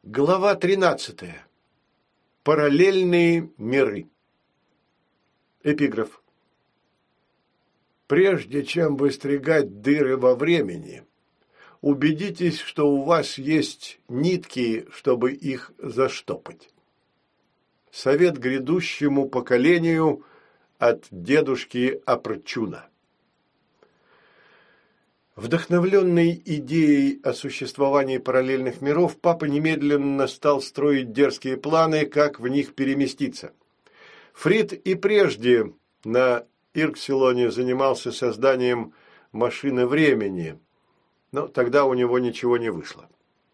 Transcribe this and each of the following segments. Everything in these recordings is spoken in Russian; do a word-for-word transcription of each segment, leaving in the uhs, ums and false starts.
Глава тринадцатая. Параллельные миры. Эпиграф. Прежде чем выстригать дыры во времени, убедитесь, что у вас есть нитки, чтобы их заштопать. Совет грядущему поколению от дедушки Апрчуна. Вдохновленный идеей о существовании параллельных миров, папа немедленно стал строить дерзкие планы, как в них переместиться. Фрид и прежде на Ирксилоне занимался созданием машины времени, но тогда у него ничего не вышло.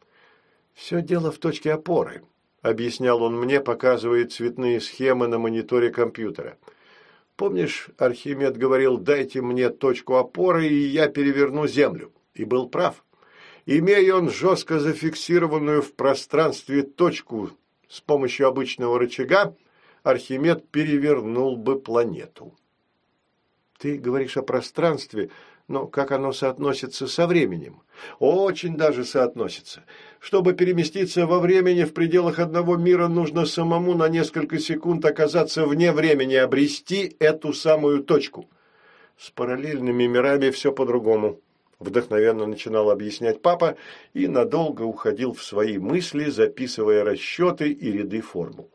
«Все дело в точке опоры», – объяснял он мне, показывая цветные схемы на мониторе компьютера. Помнишь, Архимед говорил, дайте мне точку опоры, и я переверну Землю. И был прав. Имея он жестко зафиксированную в пространстве точку с помощью обычного рычага, Архимед перевернул бы планету. Ты говоришь о пространстве, но как оно соотносится со временем? Очень даже соотносится. Чтобы переместиться во времени в пределах одного мира, нужно самому на несколько секунд оказаться вне времени, обрести эту самую точку. С параллельными мирами все по-другому. Вдохновенно начинал объяснять папа и надолго уходил в свои мысли, записывая расчеты и ряды формул.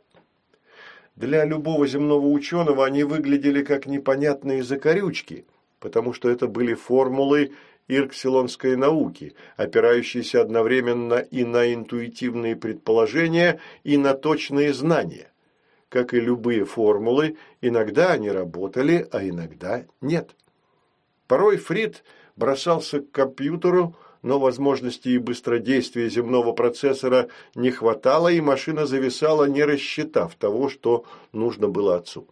Для любого земного ученого они выглядели как непонятные закорючки, потому что это были формулы ирксилонской науки, опирающиеся одновременно и на интуитивные предположения, и на точные знания. Как и любые формулы, иногда они работали, а иногда нет. Порой Фрид бросался к компьютеру, но возможностей и быстродействия земного процессора не хватало, и машина зависала, не рассчитав того, что нужно было отцу.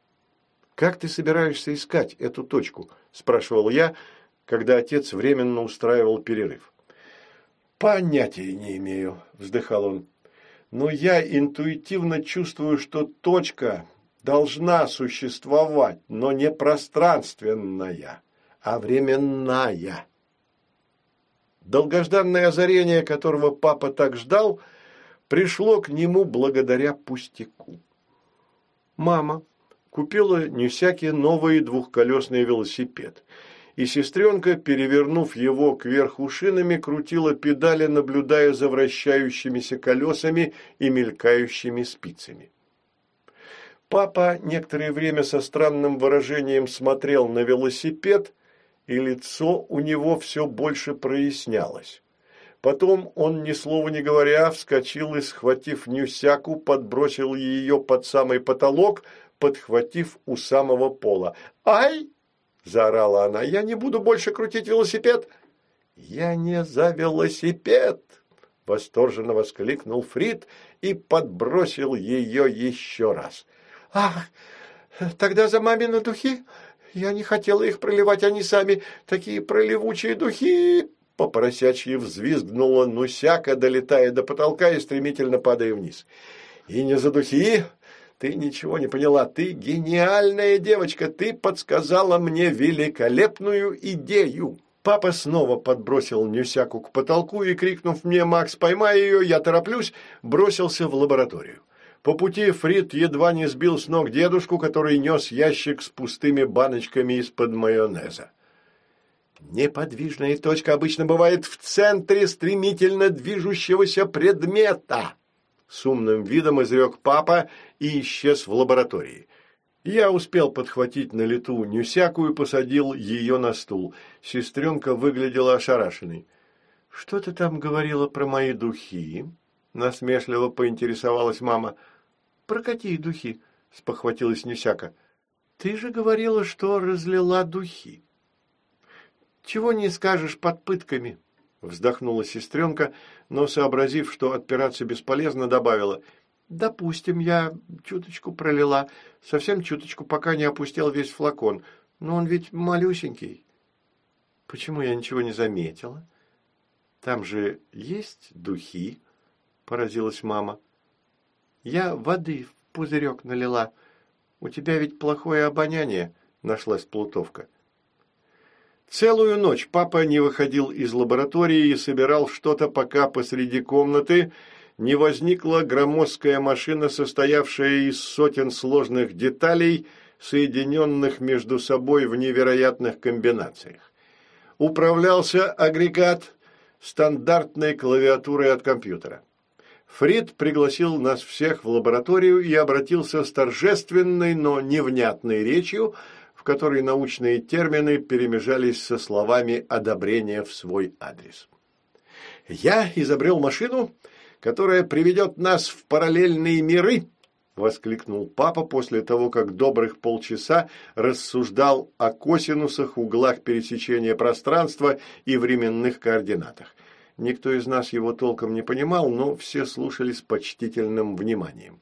«Как ты собираешься искать эту точку?» – спрашивал я, когда отец временно устраивал перерыв. «Понятия не имею», – вздыхал он. «Но я интуитивно чувствую, что точка должна существовать, но не пространственная, а временная». Долгожданное озарение, которого папа так ждал, пришло к нему благодаря пустяку. Мама купила Нюсяке новый двухколесный велосипед, и сестренка, перевернув его кверху шинами, крутила педали, наблюдая за вращающимися колесами и мелькающими спицами. Папа некоторое время со странным выражением смотрел на велосипед, и лицо у него все больше прояснялось. Потом он, ни слова не говоря, вскочил и, схватив Нюсяку, подбросил ее под самый потолок, подхватив у самого пола. «Ай!» – заорала она. «Я не буду больше крутить велосипед!» «Я не за велосипед!» – восторженно воскликнул Фрид и подбросил ее еще раз. «Ах, тогда за мамины духи? Я не хотела их проливать, они сами такие проливучие духи!» По-поросячьи взвизгнула Нюсяка, долетая до потолка и стремительно падая вниз. «И не за духи? Ты ничего не поняла. Ты гениальная девочка. Ты подсказала мне великолепную идею». Папа снова подбросил Нюсяку к потолку и, крикнув мне «Макс, поймай ее, я тороплюсь», бросился в лабораторию. По пути Фрид едва не сбил с ног дедушку, который нес ящик с пустыми баночками из-под майонеза. «Неподвижная точка обычно бывает в центре стремительно движущегося предмета», с умным видом изрек папа и исчез в лаборатории. Я успел подхватить на лету Нюсяку и посадил ее на стул. Сестренка выглядела ошарашенной. «Что ты там говорила про мои духи?» – насмешливо поинтересовалась мама. «Про какие духи?» – спохватилась Нюсяка. «Ты же говорила, что разлила духи». «Чего не скажешь под пытками?» – вздохнула сестренка, но, сообразив, что отпираться бесполезно, добавила. «Допустим, я чуточку пролила, совсем чуточку, пока не опустел весь флакон. Но он ведь малюсенький». «Почему я ничего не заметила? Там же есть духи?» – поразилась мама. «Я воды в пузырек налила. У тебя ведь плохое обоняние», – нашлась плутовка. Целую ночь папа не выходил из лаборатории и собирал что-то, пока посреди комнаты не возникла громоздкая машина, состоявшая из сотен сложных деталей, соединенных между собой в невероятных комбинациях. Управлялся агрегат стандартной клавиатурой от компьютера. Фрид пригласил нас всех в лабораторию и обратился с торжественной, но невнятной речью, в которой научные термины перемежались со словами одобрения в свой адрес. «Я изобрел машину, которая приведет нас в параллельные миры», – воскликнул папа после того, как добрых полчаса рассуждал о косинусах, углах пересечения пространства и временных координатах. Никто из нас его толком не понимал, но все слушали с почтительным вниманием.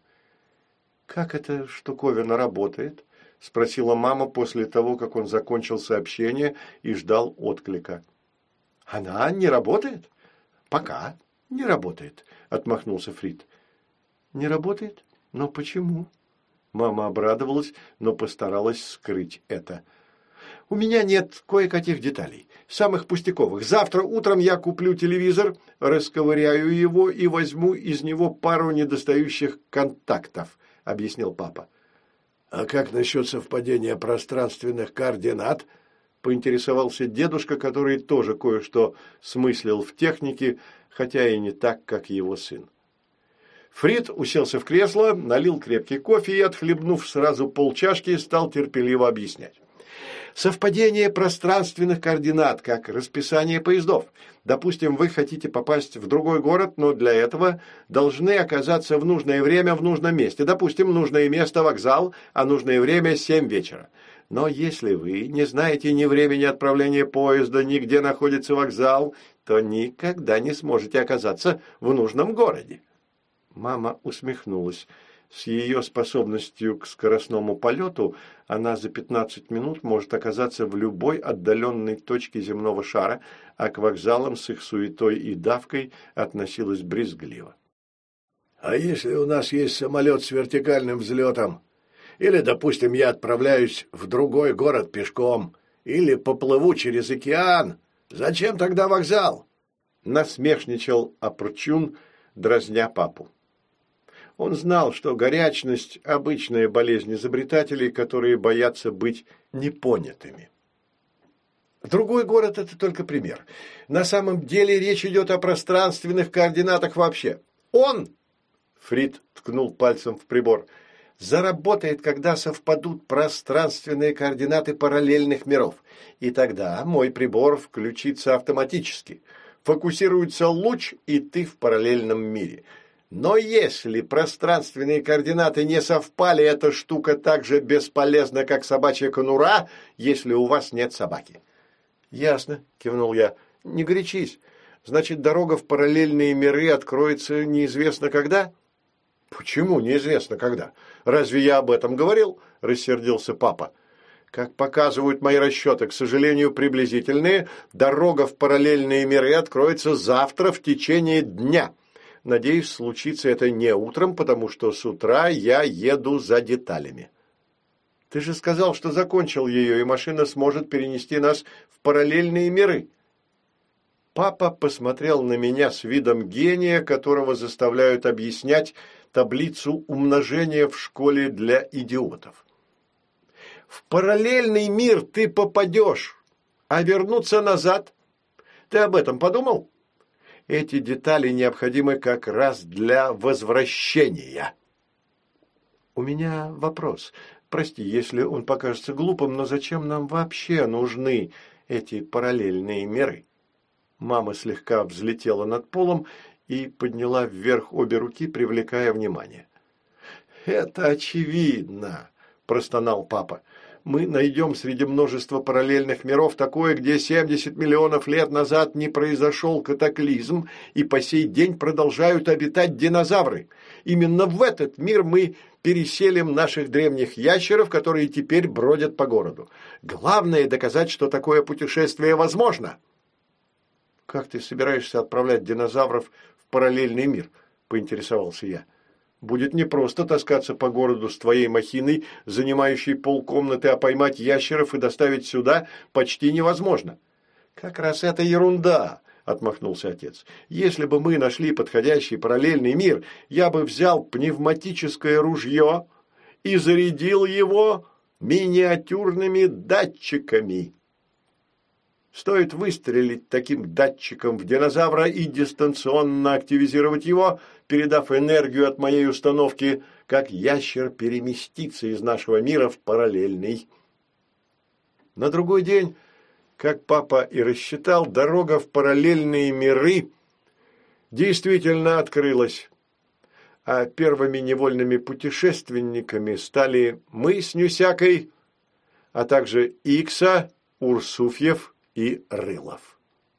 «Как эта штуковина работает?» – спросила мама после того, как он закончил сообщение и ждал отклика. «Она не работает? Пока не работает», – отмахнулся Фрид. «Не работает? Но почему?» Мама обрадовалась, но постаралась скрыть это. «У меня нет кое-каких деталей, самых пустяковых. Завтра утром я куплю телевизор, расковыряю его и возьму из него пару недостающих контактов», – объяснил папа. «А как насчет совпадения пространственных координат?» – поинтересовался дедушка, который тоже кое-что смыслил в технике, хотя и не так, как его сын. Фрид уселся в кресло, налил крепкий кофе и, отхлебнув сразу полчашки, стал терпеливо объяснять. Совпадение пространственных координат, как расписание поездов. Допустим, вы хотите попасть в другой город, но для этого должны оказаться в нужное время в нужном месте. Допустим, нужное место – вокзал, а нужное время – семь вечера. Но если вы не знаете ни времени отправления поезда, ни где находится вокзал, то никогда не сможете оказаться в нужном городе. Мама усмехнулась. С ее способностью к скоростному полету она за пятнадцать минут может оказаться в любой отдаленной точке земного шара, а к вокзалам с их суетой и давкой относилась брезгливо. «А если у нас есть самолет с вертикальным взлетом? Или, допустим, я отправляюсь в другой город пешком? Или поплыву через океан? Зачем тогда вокзал?» Насмешничал Апрчун, дразня папу. Он знал, что горячность – обычная болезнь изобретателей, которые боятся быть непонятыми. Другой город – это только пример. На самом деле речь идет о пространственных координатах вообще. Он, Фрид ткнул пальцем в прибор, заработает, когда совпадут пространственные координаты параллельных миров. И тогда мой прибор включится автоматически. Фокусируется луч, и ты в параллельном мире. Но если пространственные координаты не совпали, эта штука так же бесполезна, как собачья конура, если у вас нет собаки. «Ясно», – кивнул я. «Не горячись. Значит, дорога в параллельные миры откроется неизвестно когда?» «Почему неизвестно когда? Разве я об этом говорил?» – рассердился папа. «Как показывают мои расчеты, к сожалению, приблизительные, дорога в параллельные миры откроется завтра в течение дня. Надеюсь, случится это не утром, потому что с утра я еду за деталями». «Ты же сказал, что закончил ее, и машина сможет перенести нас в параллельные миры». Папа посмотрел на меня с видом гения, которого заставляют объяснять таблицу умножения в школе для идиотов. «В параллельный мир ты попадешь, а вернуться назад? Ты об этом подумал? Эти детали необходимы как раз для возвращения». «У меня вопрос. Прости, если он покажется глупым, но зачем нам вообще нужны эти параллельные миры?» Мама слегка взлетела над полом и подняла вверх обе руки, привлекая внимание. «Это очевидно», – простонал папа. «Мы найдем среди множества параллельных миров такое, где семьдесят миллионов лет назад не произошел катаклизм, и по сей день продолжают обитать динозавры. Именно в этот мир мы переселим наших древних ящеров, которые теперь бродят по городу. Главное – доказать, что такое путешествие возможно». «Как ты собираешься отправлять динозавров в параллельный мир?» – поинтересовался я. «Будет непросто таскаться по городу с твоей махиной, занимающей полкомнаты, а поймать ящеров и доставить сюда почти невозможно». «Как раз это ерунда», – отмахнулся отец. «Если бы мы нашли подходящий параллельный мир, я бы взял пневматическое ружье и зарядил его миниатюрными датчиками. Стоит выстрелить таким датчиком в динозавра и дистанционно активизировать его, передав энергию от моей установки, как ящер переместится из нашего мира в параллельный». На другой день, как папа и рассчитал, дорога в параллельные миры действительно открылась. А первыми невольными путешественниками стали мы с Нюсякой, а также Икса, Урсуфьев и Рылов.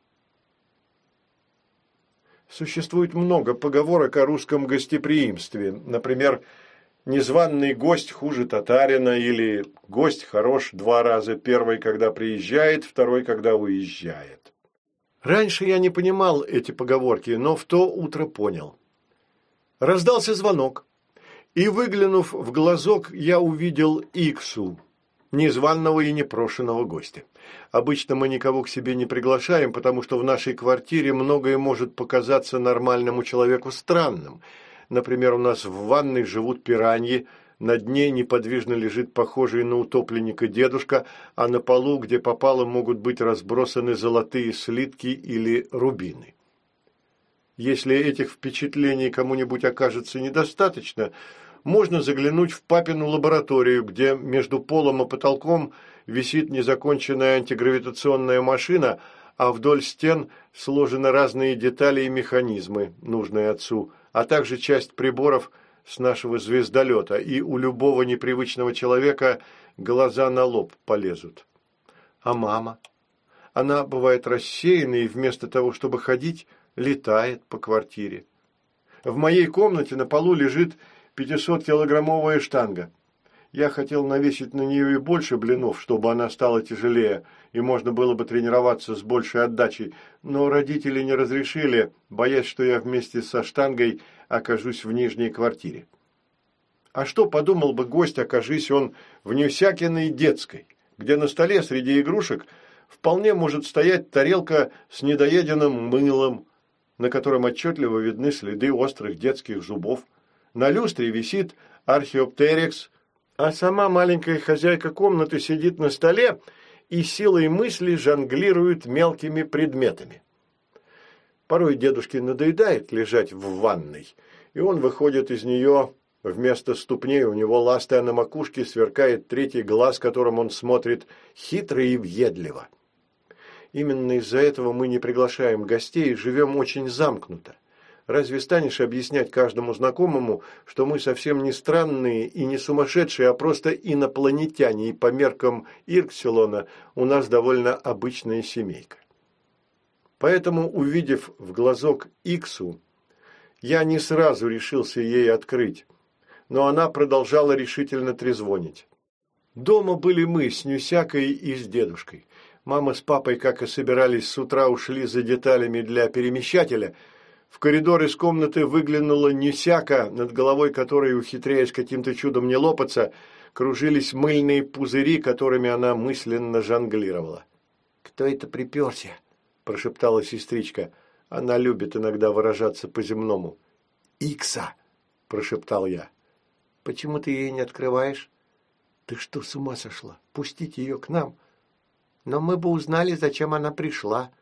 Существует много поговорок о русском гостеприимстве. Например, «незваный гость хуже татарина» или «гость хорош два раза, первый, когда приезжает, второй, когда уезжает». Раньше я не понимал эти поговорки, но в то утро понял. Раздался звонок, и, выглянув в глазок, я увидел Иксу, незваного и непрошенного гостя. Обычно мы никого к себе не приглашаем, потому что в нашей квартире многое может показаться нормальному человеку странным. Например, у нас в ванной живут пираньи, на дне неподвижно лежит похожий на утопленника дедушка, а на полу, где попало, могут быть разбросаны золотые слитки или рубины. Если этих впечатлений кому-нибудь окажется недостаточно, можно заглянуть в папину лабораторию, где между полом и потолком висит незаконченная антигравитационная машина, а вдоль стен сложены разные детали и механизмы, нужные отцу, а также часть приборов с нашего звездолета, и у любого непривычного человека глаза на лоб полезут. А мама? Она бывает рассеяна и вместо того, чтобы ходить, летает по квартире. В моей комнате на полу лежит пятисоткилограммовая штанга. Я хотел навесить на нее и больше блинов, чтобы она стала тяжелее, и можно было бы тренироваться с большей отдачей, но родители не разрешили, боясь, что я вместе со штангой окажусь в нижней квартире. А что подумал бы гость, окажись он в Нюсякиной детской, где на столе среди игрушек вполне может стоять тарелка с недоеденным мылом, на котором отчетливо видны следы острых детских зубов. На люстре висит археоптерикс, а сама маленькая хозяйка комнаты сидит на столе и силой мысли жонглирует мелкими предметами. Порой дедушке надоедает лежать в ванной, и он выходит из нее, вместо ступней у него ластая на макушке сверкает третий глаз, которым он смотрит хитро и въедливо. Именно из-за этого мы не приглашаем гостей и живем очень замкнуто. Разве станешь объяснять каждому знакомому, что мы совсем не странные и не сумасшедшие, а просто инопланетяне, и по меркам Ирксилона у нас довольно обычная семейка? Поэтому, увидев в глазок Иксу, я не сразу решился ей открыть, но она продолжала решительно трезвонить. Дома были мы с Нюсякой и с дедушкой. Мама с папой, как и собирались, с утра ушли за деталями для перемещателя. В коридор из комнаты выглянула Нюсяка, над головой которой, ухитряясь каким-то чудом не лопаться, кружились мыльные пузыри, которыми она мысленно жонглировала. «Кто это приперся?» – прошептала сестричка. Она любит иногда выражаться по-земному. «Икса!» – прошептал я. «Почему ты ей не открываешь?» «Ты что, с ума сошла? Пустить ее к нам? Но мы бы узнали, зачем она пришла».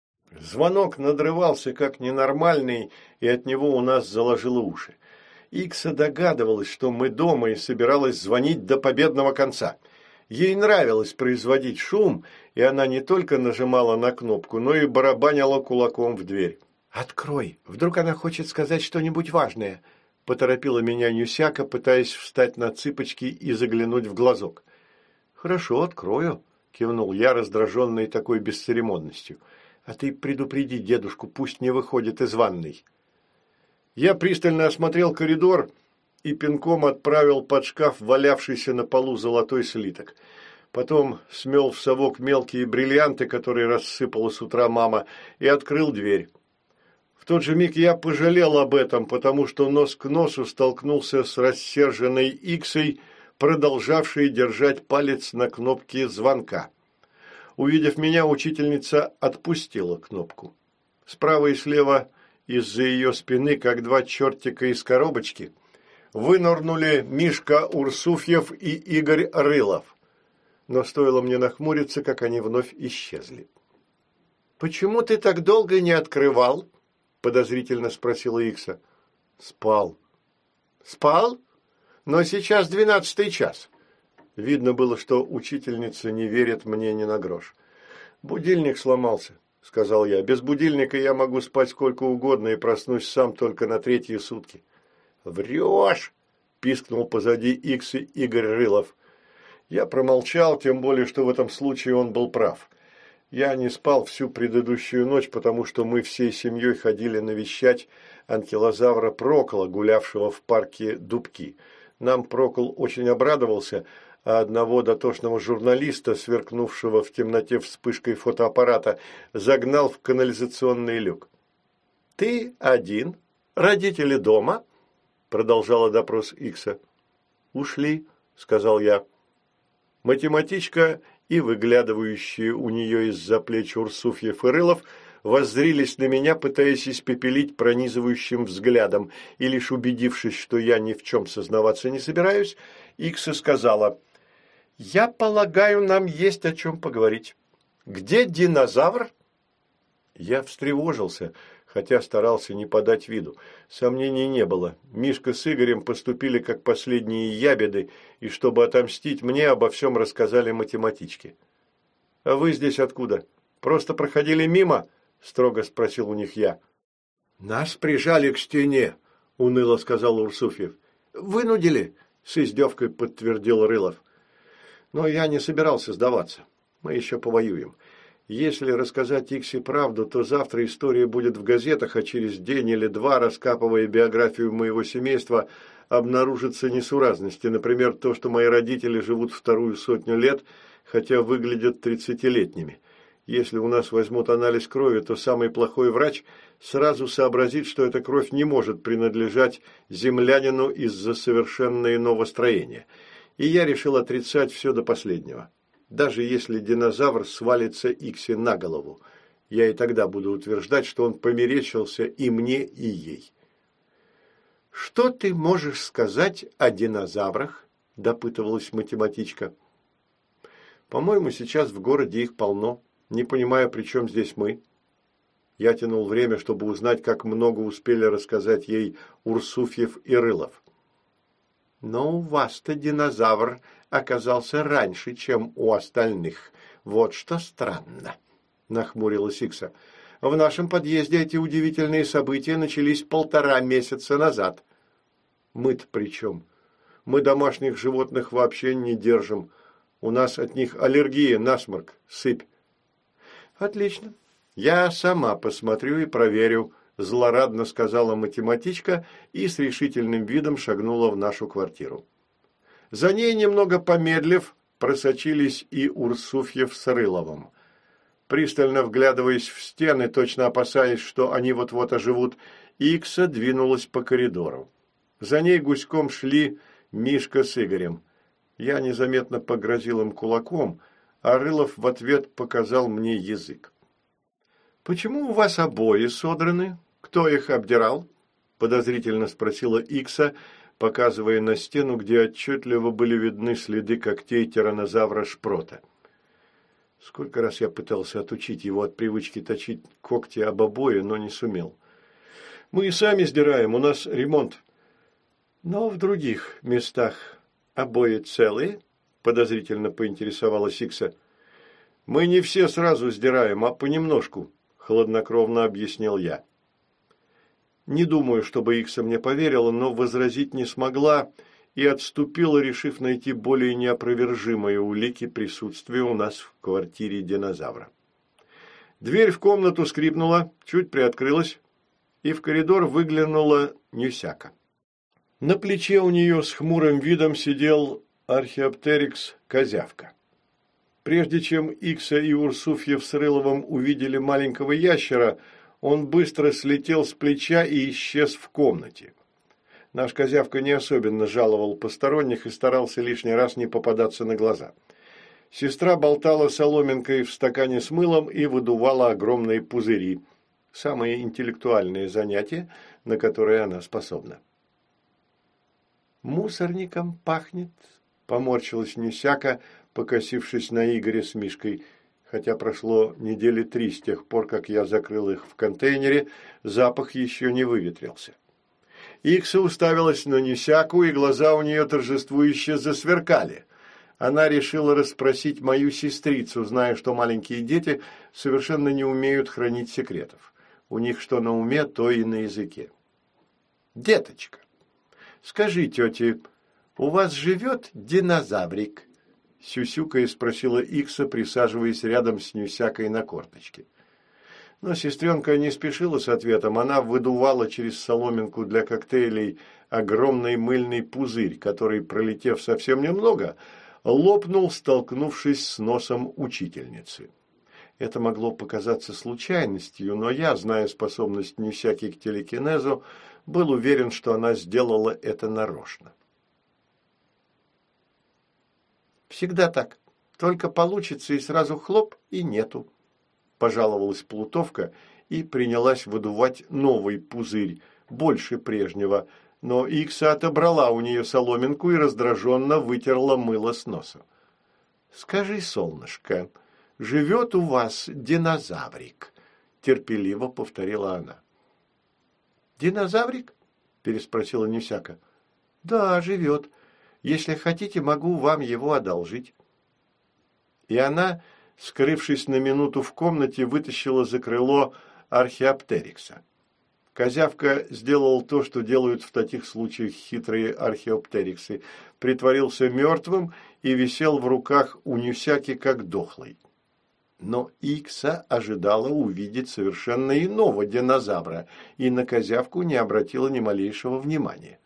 Звонок надрывался как ненормальный, и от него у нас заложило уши. Икса догадывалась, что мы дома, и собиралась звонить до победного конца. Ей нравилось производить шум, и она не только нажимала на кнопку, но и барабанила кулаком в дверь. «Открой, вдруг она хочет сказать что-нибудь важное», – поторопила меня Нюсяка, пытаясь встать на цыпочки и заглянуть в глазок. «Хорошо, открою», – кивнул я, раздраженный такой бесцеремонностью. «А ты предупреди дедушку, пусть не выходит из ванной». Я пристально осмотрел коридор и пинком отправил под шкаф валявшийся на полу золотой слиток. Потом смел в совок мелкие бриллианты, которые рассыпала с утра мама, и открыл дверь. В тот же миг я пожалел об этом, потому что нос к носу столкнулся с рассерженной Иксой, продолжавшей держать палец на кнопке звонка. Увидев меня, учительница отпустила кнопку. Справа и слева из-за ее спины, как два чертика из коробочки, вынырнули Мишка Урсуфьев и Игорь Рылов. Но стоило мне нахмуриться, как они вновь исчезли. «Почему ты так долго не открывал?» – подозрительно спросила Икса. «Спал». «Спал? Но сейчас двенадцатый час». Видно было, что учительница не верит мне ни на грош. «Будильник сломался», – сказал я. «Без будильника я могу спать сколько угодно и проснусь сам только на третьи сутки». «Врешь!» – пискнул позади Иксы Игорь Рылов. Я промолчал, тем более, что в этом случае он был прав. Я не спал всю предыдущую ночь, потому что мы всей семьей ходили навещать анкилозавра Прокола, гулявшего в парке Дубки. Нам Прокол очень обрадовался, а одного дотошного журналиста, сверкнувшего в темноте вспышкой фотоаппарата, загнал в канализационный люк. «Ты один? Родители дома?» – продолжала допрос Икса. «Ушли», – сказал я. Математичка и выглядывающие у нее из-за плеч Урсуфьев и Рылов воззрились на меня, пытаясь испепелить пронизывающим взглядом, и лишь убедившись, что я ни в чем сознаваться не собираюсь, Икса сказала: «Я полагаю, нам есть о чем поговорить. Где динозавр?» Я встревожился, хотя старался не подать виду. Сомнений не было. Мишка с Игорем поступили как последние ябеды, и чтобы отомстить мне, обо всем рассказали математичке. «А вы здесь откуда? Просто проходили мимо?» – строго спросил у них я. «Нас прижали к стене», – уныло сказал Урсуфьев. «Вынудили», – с издевкой подтвердил Рылов. Но я не собирался сдаваться. Мы еще повоюем. Если рассказать Иксе правду, то завтра история будет в газетах, а через день или два, раскапывая биографию моего семейства, обнаружатся несуразности. Например, то, что мои родители живут вторую сотню лет, хотя выглядят тридцатилетними. Если у нас возьмут анализ крови, то самый плохой врач сразу сообразит, что эта кровь не может принадлежать землянину из-за совершенно иного строения. И я решил отрицать все до последнего. Даже если динозавр свалится Иксе на голову, я и тогда буду утверждать, что он померещился и мне, и ей. «Что ты можешь сказать о динозаврах?» – допытывалась математичка. «По-моему, сейчас в городе их полно. Не понимаю, при чем здесь мы». Я тянул время, чтобы узнать, как много успели рассказать ей Урсуфьев и Рылов. «Но у вас-то динозавр оказался раньше, чем у остальных. Вот что странно», – нахмурилась Икса. «В нашем подъезде эти удивительные события начались полтора месяца назад». «Мы-то при чем? Мы домашних животных вообще не держим. У нас от них аллергия, насморк, сыпь». «Отлично. Я сама посмотрю и проверю», – злорадно сказала математичка и с решительным видом шагнула в нашу квартиру. За ней, немного помедлив, просочились и Урсуфьев с Рыловым. Пристально вглядываясь в стены, точно опасаясь, что они вот-вот оживут, Икса двинулась по коридору. За ней гуськом шли Мишка с Игорем. Я незаметно погрозил им кулаком, а Рылов в ответ показал мне язык. «Почему у вас обои содраны? Кто их обдирал?» – подозрительно спросила Икса, показывая на стену, где отчетливо были видны следы когтей тираннозавра Шпрота. Сколько раз я пытался отучить его от привычки точить когти об обои, но не сумел. «Мы и сами сдираем, у нас ремонт». «Но в других местах обои целые?» – подозрительно поинтересовалась Икса. «Мы не все сразу сдираем, а понемножку», – хладнокровно объяснил я. Не думаю, чтобы Икса мне поверила, но возразить не смогла и отступила, решив найти более неопровержимые улики присутствия у нас в квартире динозавра. Дверь в комнату скрипнула, чуть приоткрылась, и в коридор выглянула Нюсяка. На плече у нее с хмурым видом сидел археоптерикс Козявка. Прежде чем Икса и Урсуфьев с Рыловым увидели маленького ящера, он быстро слетел с плеча и исчез в комнате. Наш Козявка не особенно жаловал посторонних и старался лишний раз не попадаться на глаза. Сестра болтала соломинкой в стакане с мылом и выдувала огромные пузыри. самое интеллектуальное занятие, на которое она способна. «Мусорником пахнет», – поморщилась Нюсяка, покосившись на Игоря с Мишкой. Хотя прошло недели три с тех пор, как я закрыл их в контейнере, запах еще не выветрился. Икса уставилась на Нюсяку, и глаза у нее торжествующе засверкали. Она решила расспросить мою сестрицу, зная, что маленькие дети совершенно не умеют хранить секретов. У них что на уме, то и на языке. «Деточка, скажи тете, у вас живет динозаврик?» Сюсюкая спросила Икса, присаживаясь рядом с Нюсякой на корточке. Но сестренка не спешила с ответом. Она выдувала через соломинку для коктейлей огромный мыльный пузырь, который, пролетев совсем немного, лопнул, столкнувшись с носом учительницы. Это могло показаться случайностью, но я, зная способность Нюсяки к телекинезу, был уверен, что она сделала это нарочно. «Всегда так. Только получится, и сразу хлоп, и нету», – пожаловалась Плутовка и принялась выдувать новый пузырь, больше прежнего, но Икса отобрала у нее соломинку и раздраженно вытерла мыло с носа. «Скажи, солнышко, живет у вас динозаврик?» – терпеливо повторила она. «Динозаврик?» – переспросила Нюсяка. «Да, живет. Если хотите, могу вам его одолжить». И она, скрывшись на минуту в комнате, вытащила за крыло археоптерикса. Козявка сделал то, что делают в таких случаях хитрые археоптериксы, притворился мертвым и висел в руках у Нюсяки как дохлый. Но Икса ожидала увидеть совершенно иного динозавра и на козявку не обратила ни малейшего внимания.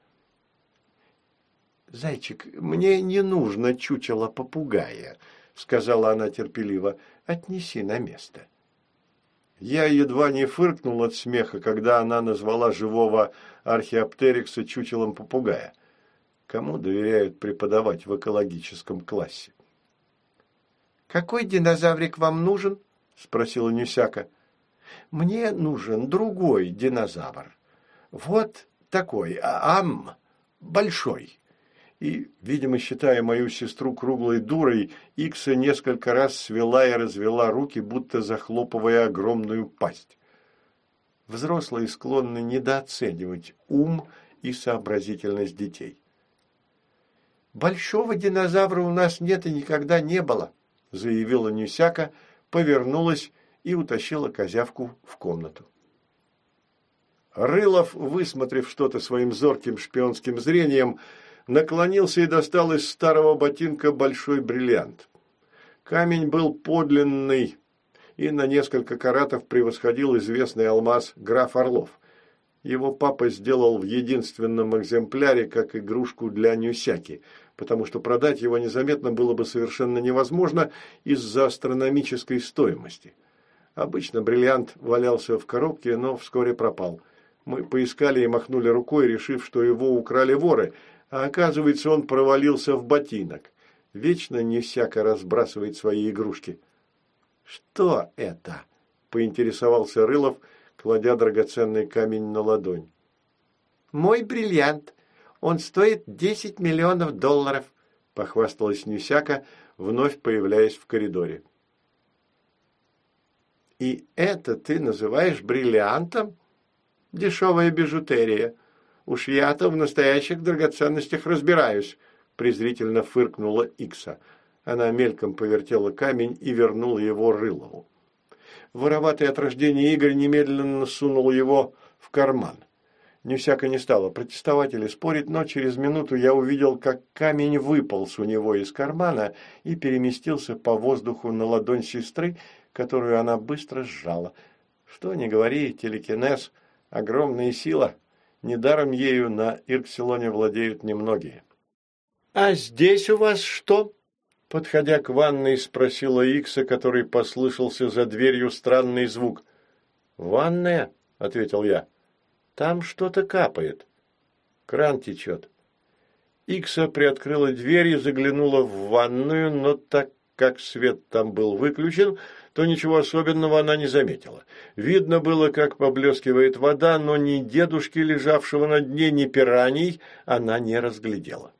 «Зайчик, мне не нужно чучело попугая», – сказала она терпеливо. «Отнеси на место». Я едва не фыркнул от смеха, когда она назвала живого археоптерикса чучелом попугая. Кому доверяют преподавать в экологическом классе? «Какой динозаврик вам нужен?» – спросила Нюсяка. «Мне нужен другой динозавр. Вот такой, ам, большой». И, видимо, считая мою сестру круглой дурой, Икса несколько раз свела и развела руки, будто захлопывая огромную пасть. Взрослые склонны недооценивать ум и сообразительность детей. «Большого динозавра у нас нет и никогда не было», – заявила Нюсяка, повернулась и утащила козявку в комнату. Рылов, высмотрев что-то своим зорким шпионским зрением, наклонился и достал из старого ботинка большой бриллиант. Камень был подлинный и на несколько каратов превосходил известный алмаз граф Орлов. Его папа сделал в единственном экземпляре как игрушку для Нюсяки, потому что продать его незаметно было бы совершенно невозможно из-за астрономической стоимости. Обычно бриллиант валялся в коробке, но вскоре пропал. Мы поискали и махнули рукой, решив, что его украли воры, а оказывается, он провалился в ботинок. Вечно Нюсяка разбрасывает свои игрушки. «Что это?» – поинтересовался Рылов, кладя драгоценный камень на ладонь. «Мой бриллиант. Он стоит десять миллионов долларов», – похвасталась Нюсяка, вновь появляясь в коридоре. «И это ты называешь бриллиантом? Дешевая бижутерия. Уж я-то в настоящих драгоценностях разбираюсь», – презрительно фыркнула Икса. Она мельком повертела камень и вернула его Рылову. Вороватый от рождения Игорь немедленно сунул его в карман. Нюсяка не стала протестовать или спорить, но через минуту я увидел, как камень выполз у него из кармана и переместился по воздуху на ладонь сестры, которую она быстро сжала. Что ни говори, телекинез – огромная сила. Недаром ею на Ирксилоне владеют немногие. «А здесь у вас что?» Подходя к ванной, спросила Икса, который послышался за дверью странный звук. «Ванная?» – ответил я. «Там что-то капает. Кран течет». Икса приоткрыла дверь и заглянула в ванную, но так как свет там был выключен, то ничего особенного она не заметила. Видно было, как поблескивает вода, но ни дедушки, лежавшего на дне, ни пираний она не разглядела.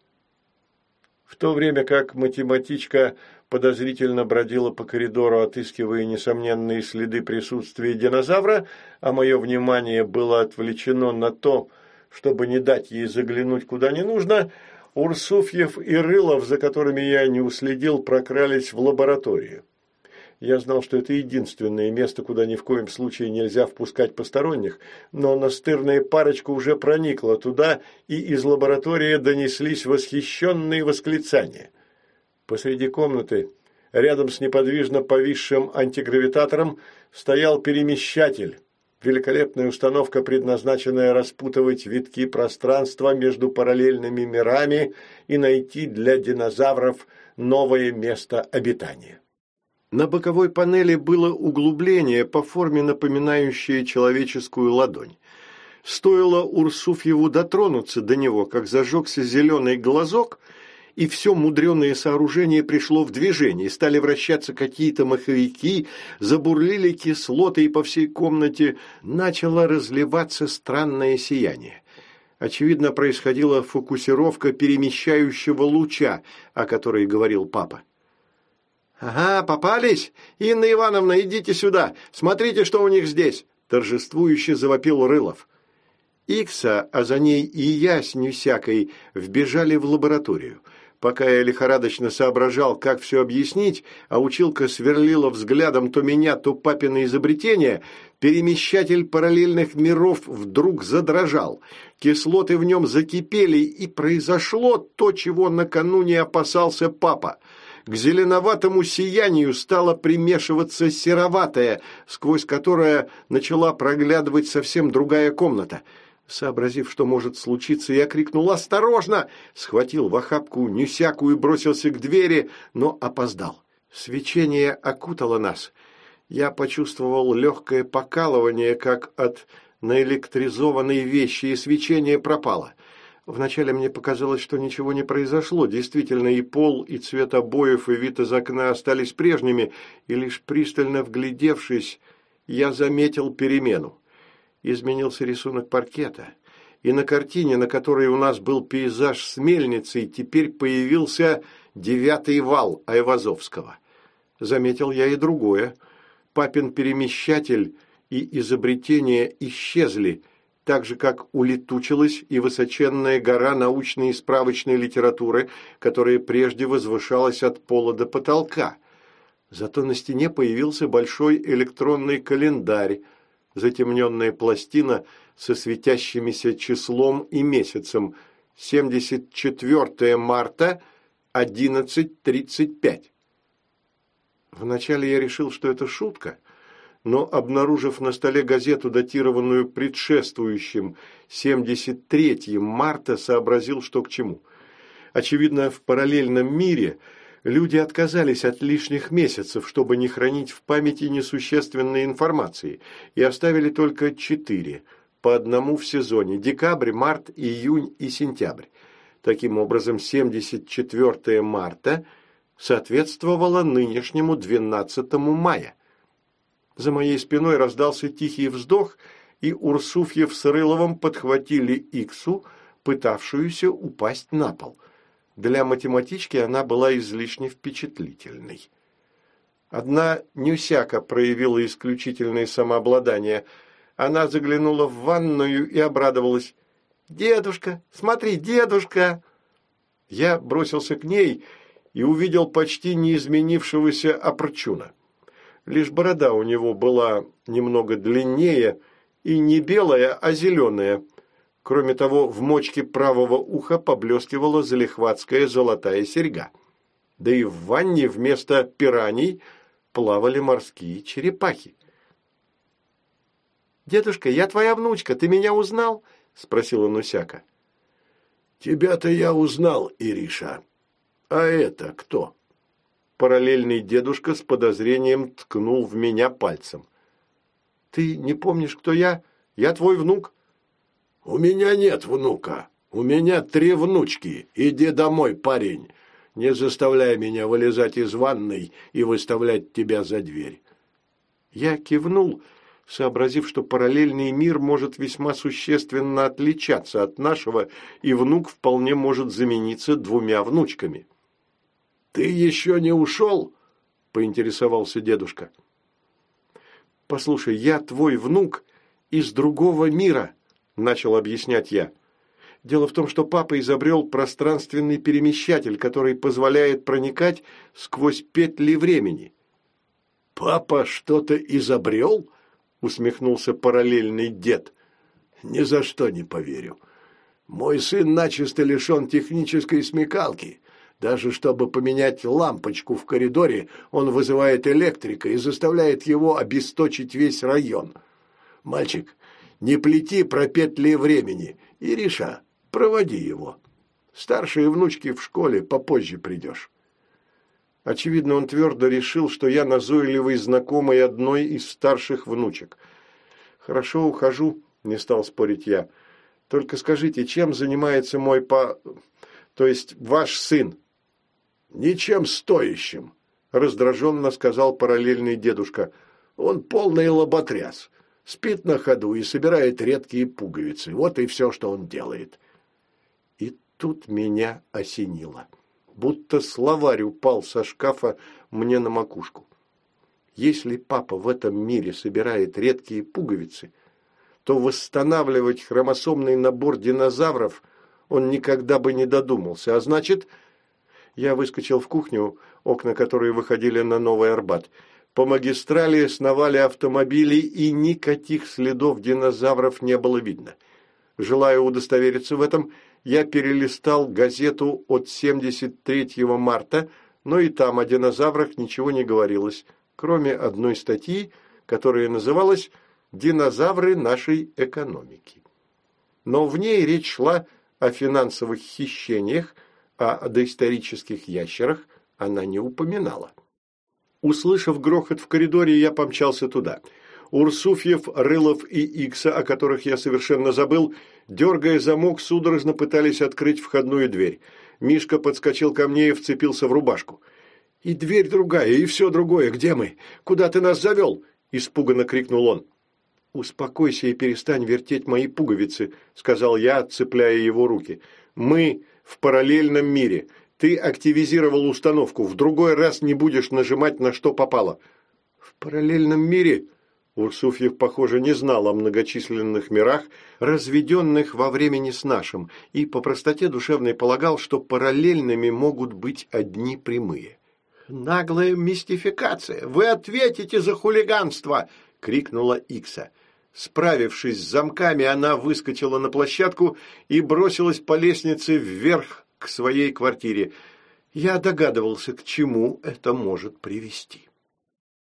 В то время как математичка подозрительно бродила по коридору, отыскивая несомненные следы присутствия динозавра, а мое внимание было отвлечено на то, чтобы не дать ей заглянуть куда не нужно, Урсуфьев и Рылов, за которыми я не уследил, прокрались в лабораторию. Я знал, что это единственное место, куда ни в коем случае нельзя впускать посторонних, но настырная парочка уже проникла туда, и из лаборатории донеслись восхищенные восклицания. Посреди комнаты, рядом с неподвижно повисшим антигравитатором, стоял перемещатель. Великолепная установка, предназначенная распутывать витки пространства между параллельными мирами и найти для динозавров новое место обитания. На боковой панели было углубление по форме, напоминающее человеческую ладонь. Стоило Урсуфьеву дотронуться до него, как зажегся зеленый глазок, и все мудреное сооружение пришло в движение. Стали вращаться какие-то маховики, забурлили кислоты, и по всей комнате начало разливаться странное сияние. Очевидно, происходила фокусировка перемещающего луча, о которой говорил папа. «Ага, попались? Инна Ивановна, идите сюда! Смотрите, что у них здесь!» Торжествующе завопил Рылов. Икса, а за ней и я с Нюсякой вбежали в лабораторию. Пока я лихорадочно соображал, как все объяснить, а училка сверлила взглядом то меня, то папино изобретение, перемещатель параллельных миров вдруг задрожал. Кислоты в нем закипели, и произошло то, чего накануне опасался папа. К зеленоватому сиянию стало примешиваться сероватое, сквозь которое начала проглядывать совсем другая комната. Сообразив, что может случиться, я крикнул «Осторожно!», схватил в охапку Нюсяку и бросился к двери, но опоздал. Свечение окутало нас. Я почувствовал легкое покалывание, как от наэлектризованной вещи, и свечение пропало. Вначале мне показалось, что ничего не произошло. Действительно, и пол, и цвет обоев, и вид из окна остались прежними, и лишь пристально вглядевшись, я заметил перемену. Изменился рисунок паркета, и на картине, на которой у нас был пейзаж с мельницей, теперь появился девятый вал Айвазовского. Заметил я и другое. Папин перемещатель и изобретение исчезли, так же, как улетучилась и высоченная гора научной и справочной литературы, которая прежде возвышалась от пола до потолка. Зато на стене появился большой электронный календарь, затемненная пластина со светящимися числом и месяцем, семьдесят четвёртое марта, одиннадцать тридцать пять. Вначале я решил, что это шутка, но, обнаружив на столе газету, датированную предшествующим семьдесят третьим марта, сообразил, что к чему. Очевидно, в параллельном мире люди отказались от лишних месяцев, чтобы не хранить в памяти несущественной информации, и оставили только четыре, по одному в сезоне – декабрь, март, июнь и сентябрь. Таким образом, семьдесят четвёртое марта соответствовало нынешнему двенадцатому мая. За моей спиной раздался тихий вздох, и Урсуфьев с Рыловым подхватили Иксу, пытавшуюся упасть на пол. Для математички она была излишне впечатлительной. Одна Нюсяка проявила исключительное самообладание. Она заглянула в ванную и обрадовалась. «Дедушка, смотри, дедушка!» Я бросился к ней и увидел почти неизменившегося Апрчуна. Лишь борода у него была немного длиннее и не белая, а зеленая. Кроме того, в мочке правого уха поблескивала залихватская золотая серьга. Да и в ванне вместо пираний плавали морские черепахи. «Дедушка, я твоя внучка, ты меня узнал?» – спросила Нусяка. «Тебя-то я узнал, Ириша. А это кто?» Параллельный дедушка с подозрением ткнул в меня пальцем. «Ты не помнишь, кто я? Я твой внук». «У меня нет внука. У меня три внучки. Иди домой, парень. Не заставляй меня вылезать из ванной и выставлять тебя за дверь». Я кивнул, сообразив, что параллельный мир может весьма существенно отличаться от нашего, и внук вполне может замениться двумя внучками. «Ты еще не ушел?» – поинтересовался дедушка. «Послушай, я твой внук из другого мира», – начал объяснять я. «Дело в том, что папа изобрел пространственный перемещатель, который позволяет проникать сквозь петли времени». «Папа что-то изобрел?» – усмехнулся параллельный дед. «Ни за что не поверю. Мой сын начисто лишен технической смекалки. Даже чтобы поменять лампочку в коридоре, он вызывает электрика и заставляет его обесточить весь район. Мальчик, не плети про петли времени. Ириша, проводи его. Старшие внучки в школе, попозже придешь». Очевидно, он твердо решил, что я назойливый знакомый одной из старших внучек. «Хорошо, ухожу», – не стал спорить я. «Только скажите, чем занимается мой па... то есть ваш сын?» «Ничем стоящим», – раздраженно сказал параллельный дедушка. «Он полный лоботряс. Спит на ходу и собирает редкие пуговицы. Вот и все, что он делает». И тут меня осенило. Будто словарь упал со шкафа мне на макушку. Если папа в этом мире собирает редкие пуговицы, то восстанавливать хромосомный набор динозавров он никогда бы не додумался. А значит, я выскочил в кухню, окна которой выходили на Новый Арбат. По магистрали сновали автомобили, и никаких следов динозавров не было видно. Желая удостовериться в этом, я перелистал газету от семьдесят третьего марта, но и там о динозаврах ничего не говорилось, кроме одной статьи, которая называлась «Динозавры нашей экономики». Но в ней речь шла о финансовых хищениях, а о доисторических ящерах она не упоминала. Услышав грохот в коридоре, я помчался туда. Урсуфьев, Рылов и Икса, о которых я совершенно забыл, дергая замок, судорожно пытались открыть входную дверь. Мишка подскочил ко мне и вцепился в рубашку. «И дверь другая, и все другое. Где мы? Куда ты нас завел?» – испуганно крикнул он. «Успокойся и перестань вертеть мои пуговицы», – сказал я, отцепляя его руки. «Мы в параллельном мире. Ты активизировал установку. В другой раз не будешь нажимать на что попало». «В параллельном мире?» Урсуфьев, похоже, не знал о многочисленных мирах, разведенных во времени с нашим, и по простоте душевной полагал, что параллельными могут быть одни прямые. «Наглая мистификация! Вы ответите за хулиганство!» – крикнула Икса. Справившись с замками, она выскочила на площадку и бросилась по лестнице вверх к своей квартире. Я догадывался, к чему это может привести.